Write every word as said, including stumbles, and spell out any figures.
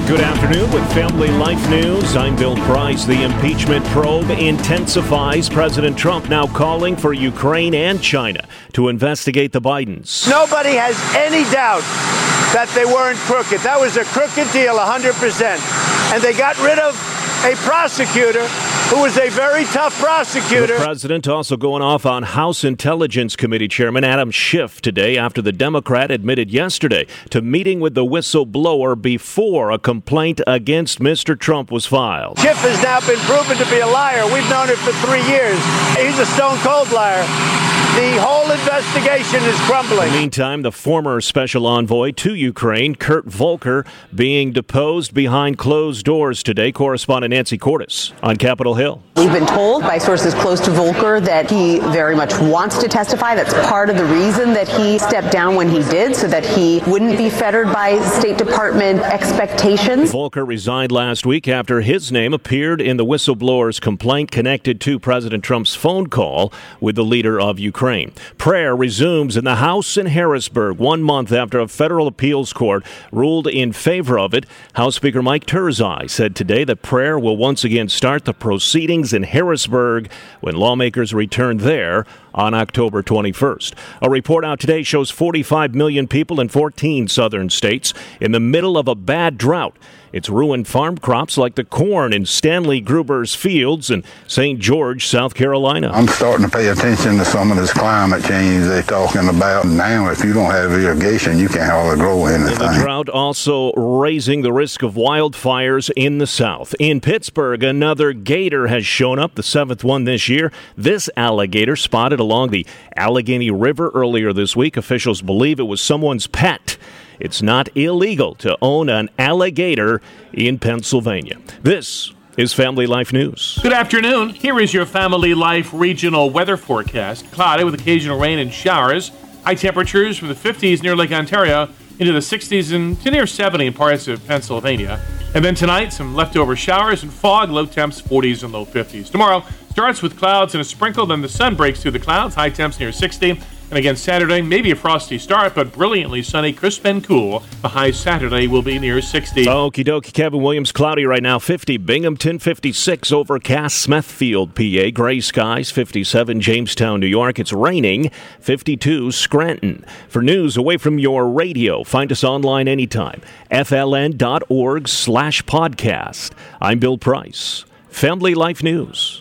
Good afternoon with Family Life News. I'm Bill Price. The impeachment probe intensifies. President Trump now calling for Ukraine and China to investigate the Bidens. Nobody has any doubt that they weren't crooked. That was a crooked deal, one hundred percent. And they got rid of a prosecutor who was a very tough prosecutor. The president also going off on House Intelligence Committee Chairman Adam Schiff today after the Democrat admitted yesterday to meeting with the whistleblower before a complaint against Mister Trump was filed. Schiff has now been proven to be a liar. We've known it for three years. He's a stone-cold liar. The whole investigation is crumbling. In the meantime, the former special envoy to Ukraine, Kurt Volker, being deposed behind closed doors today. Correspondent Nancy Cordes on Capitol Hill. We've been told by sources close to Volker that he very much wants to testify. That's part of the reason that he stepped down when he did, so that he wouldn't be fettered by State Department expectations. Volker resigned last week after his name appeared in the whistleblower's complaint connected to President Trump's phone call with the leader of Ukraine. Prayer resumes in the House in Harrisburg one month after a federal appeals court ruled in favor of it. House Speaker Mike Turzai said today that prayer will once again start the proceedings in Harrisburg when lawmakers return there on October twenty-first. A report out today shows forty-five million people in fourteen southern states in the middle of a bad drought. It's ruined farm crops like the corn in Stanley Gruber's fields in Saint George, South Carolina. I'm starting to pay attention to some of this climate change they're talking about now. If you don't have irrigation, you can't hardly grow anything. The drought also raising the risk of wildfires in the South. In Pittsburgh, another gator has shown up, the seventh one this year. This alligator spotted along the Allegheny River earlier this week. Officials believe it was someone's pet. It's not illegal to own an alligator in Pennsylvania. This is Family Life News. Good afternoon. Here is your Family Life regional weather forecast. Cloudy with occasional rain and showers. High temperatures from the fifties near Lake Ontario into the sixties and to near seventy in parts of Pennsylvania. And then tonight, some leftover showers and fog, low temps forties and low fifties. Tomorrow starts with clouds and a sprinkle, then the sun breaks through the clouds, high temps near sixty. And again, Saturday, maybe a frosty start, but brilliantly sunny, crisp and cool. The high Saturday will be near sixty. Okie dokie. Kevin Williams, cloudy right now, fifty. Binghamton, fifty-six. Overcast. Smithfield, P A. Gray skies, fifty-seven. Jamestown, New York. It's raining, fifty-two. Scranton. For news away from your radio, find us online anytime. F L N dot org slash podcast. I'm Bill Price. Family Life News.